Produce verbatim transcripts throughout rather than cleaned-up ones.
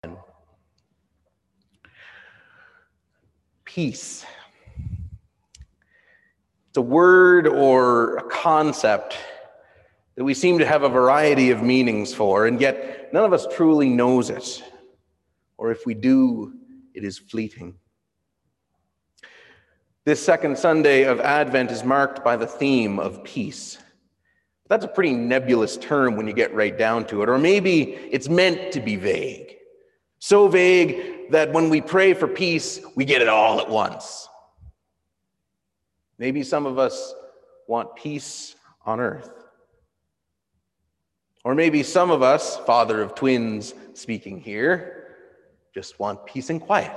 Peace. It's a word or a concept that we seem to have a variety of meanings for, and yet none of us truly knows it. Or if we do, it is fleeting. This second Sunday of Advent is marked by the theme of peace. That's a pretty nebulous term when you get right down to it, or maybe it's meant to be vague. So vague that when we pray for peace, we get it all at once. Maybe some of us want peace on earth. Or maybe some of us, father of twins speaking here, just want peace and quiet.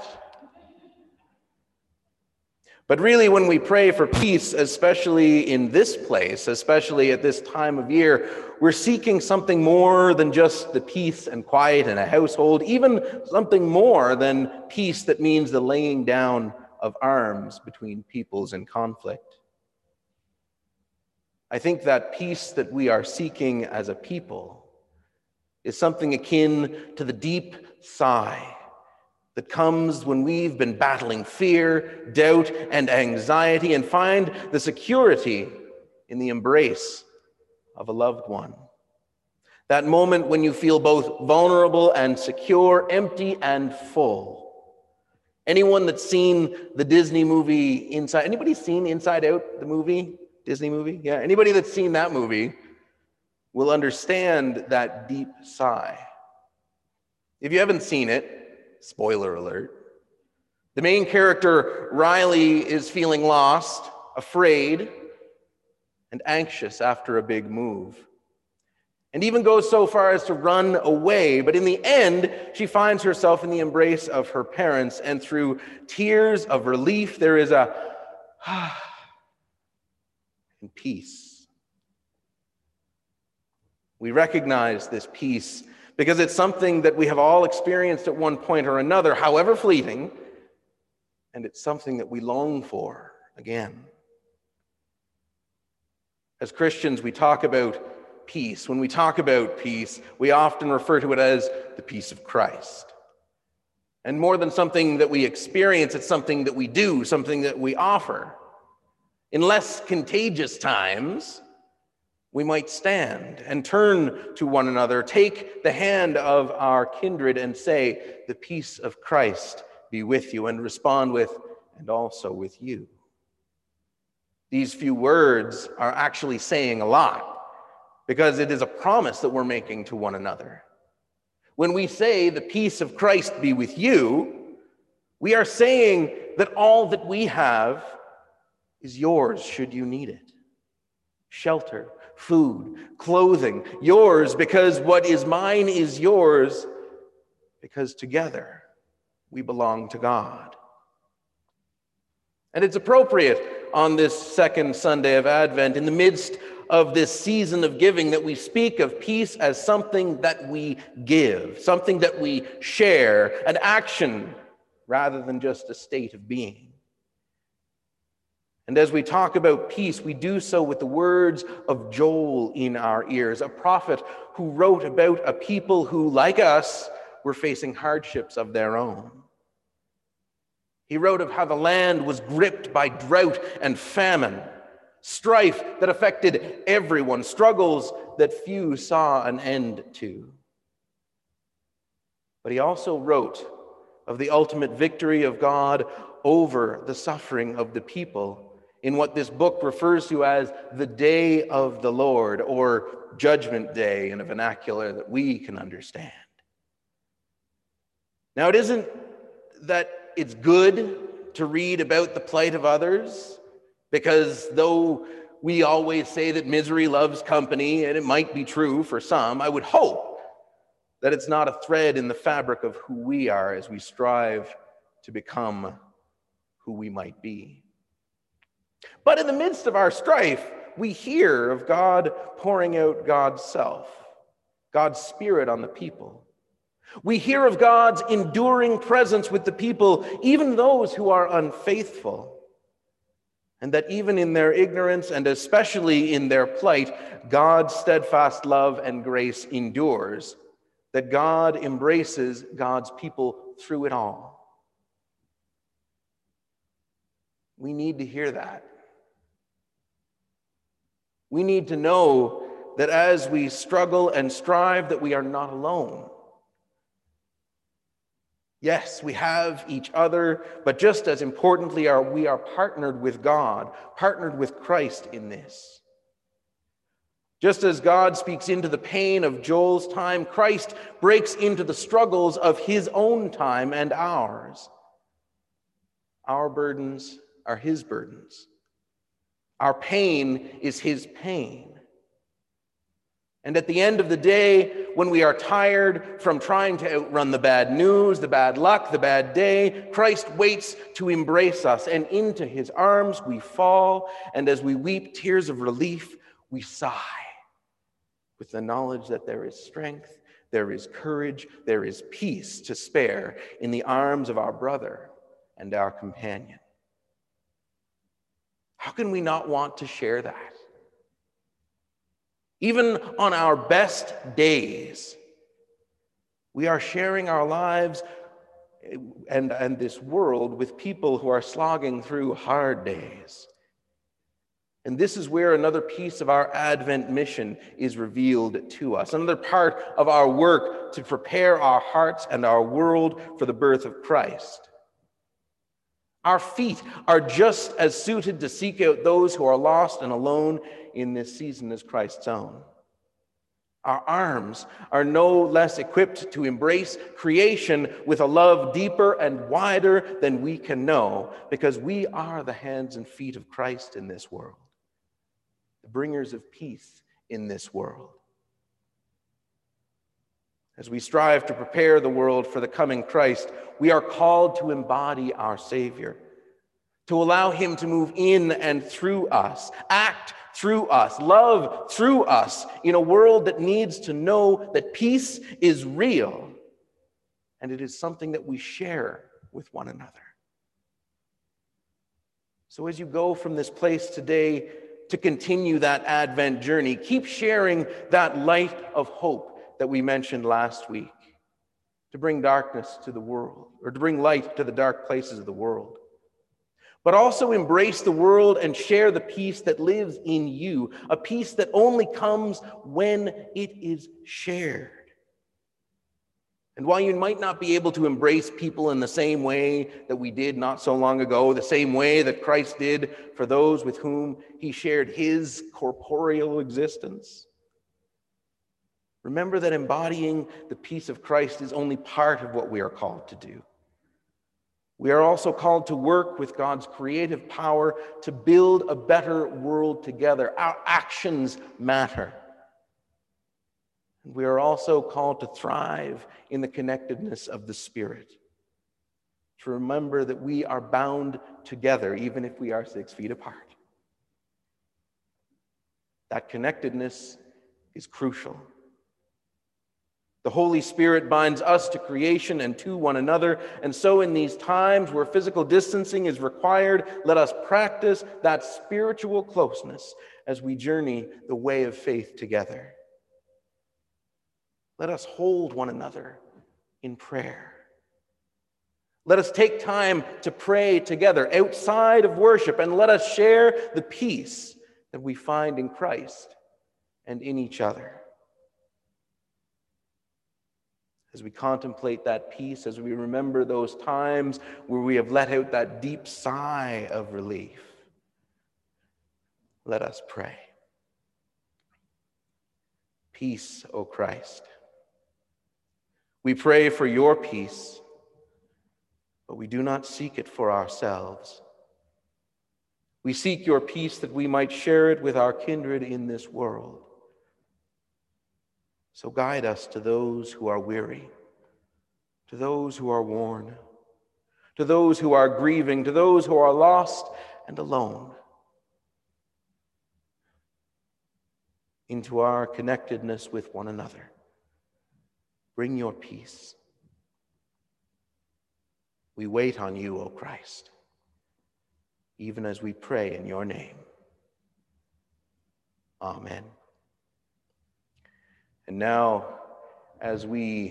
But really, when we pray for peace, especially in this place, especially at this time of year, we're seeking something more than just the peace and quiet in a household, even something more than peace that means the laying down of arms between peoples in conflict. I think that peace that we are seeking as a people is something akin to the deep sigh that comes when we've been battling fear, doubt, and anxiety and find the security in the embrace of a loved one. That moment when you feel both vulnerable and secure, empty and full. Anyone that's seen the Disney movie Inside, anybody seen Inside Out, the movie? Disney movie? Yeah, anybody that's seen that movie will understand that deep sigh. If you haven't seen it, spoiler alert, the main character, Riley, is feeling lost, afraid, and anxious after a big move. And even goes so far as to run away. But in the end, she finds herself in the embrace of her parents, and through tears of relief, there is a ah and peace. We recognize this peace because it's something that we have all experienced at one point or another, however fleeting, and it's something that we long for again. As Christians, we talk about peace. When we talk about peace, we often refer to it as the peace of Christ. And more than something that we experience, it's something that we do, something that we offer. In less contagious times, we might stand and turn to one another, take the hand of our kindred and say, "The peace of Christ be with you," and respond with, "and also with you." These few words are actually saying a lot because it is a promise that we're making to one another. When we say, "The peace of Christ be with you," we are saying that all that we have is yours should you need it. Shelter, food, clothing, yours because what is mine is yours because together we belong to God. And it's appropriate on this second Sunday of Advent, in the midst of this season of giving, that we speak of peace as something that we give, something that we share, an action rather than just a state of being. And as we talk about peace, we do so with the words of Joel in our ears, a prophet who wrote about a people who, like us, were facing hardships of their own. He wrote of how the land was gripped by drought and famine, strife that affected everyone, struggles that few saw an end to. But he also wrote of the ultimate victory of God over the suffering of the people in what this book refers to as the Day of the Lord, or Judgment Day in a vernacular that we can understand. Now, it isn't that it's good to read about the plight of others, because though we always say that misery loves company, and it might be true for some, I would hope that it's not a thread in the fabric of who we are as we strive to become who we might be. But in the midst of our strife, we hear of God pouring out God's self, God's Spirit on the people. We hear of God's enduring presence with the people, even those who are unfaithful. And that even in their ignorance, and especially in their plight, God's steadfast love and grace endures, that God embraces God's people through it all. We need to hear that. We need to know that as we struggle and strive, that we are not alone. Yes, we have each other, but just as importantly, are we are partnered with God, partnered with Christ in this. Just as God speaks into the pain of Joel's time, Christ breaks into the struggles of his own time and ours. Our burdens are his burdens. Our pain is his pain. And at the end of the day, when we are tired from trying to outrun the bad news, the bad luck, the bad day, Christ waits to embrace us, and into his arms we fall, and as we weep tears of relief, we sigh with the knowledge that there is strength, there is courage, there is peace to spare in the arms of our brother and our companion. How can we not want to share that? Even on our best days, we are sharing our lives and, and this world with people who are slogging through hard days. And this is where another piece of our Advent mission is revealed to us, another part of our work to prepare our hearts and our world for the birth of Christ. Our feet are just as suited to seek out those who are lost and alone in this season as Christ's own. Our arms are no less equipped to embrace creation with a love deeper and wider than we can know, because we are the hands and feet of Christ in this world, the bringers of peace in this world. As we strive to prepare the world for the coming Christ, we are called to embody our Savior, to allow him to move in and through us, act through us, love through us in a world that needs to know that peace is real and it is something that we share with one another. So as you go from this place today to continue that Advent journey, keep sharing that light of hope that we mentioned last week, to bring darkness to the world, or to bring light to the dark places of the world. But also embrace the world and share the peace that lives in you, a peace that only comes when it is shared. And while you might not be able to embrace people in the same way that we did not so long ago, the same way that Christ did for those with whom he shared his corporeal existence, remember that embodying the peace of Christ is only part of what we are called to do. We are also called to work with God's creative power to build a better world together. Our actions matter. We are also called to thrive in the connectedness of the Spirit, to remember that we are bound together even if we are six feet apart. That connectedness is crucial. The Holy Spirit binds us to creation and to one another, and so in these times where physical distancing is required, let us practice that spiritual closeness as we journey the way of faith together. Let us hold one another in prayer. Let us take time to pray together outside of worship, and let us share the peace that we find in Christ and in each other. As we contemplate that peace, as we remember those times where we have let out that deep sigh of relief, let us pray. Peace, O Christ. We pray for your peace, but we do not seek it for ourselves. We seek your peace that we might share it with our kindred in this world. So guide us to those who are weary, to those who are worn, to those who are grieving, to those who are lost and alone, into our connectedness with one another. Bring your peace. We wait on you, O Christ, even as we pray in your name. Amen. And now, as we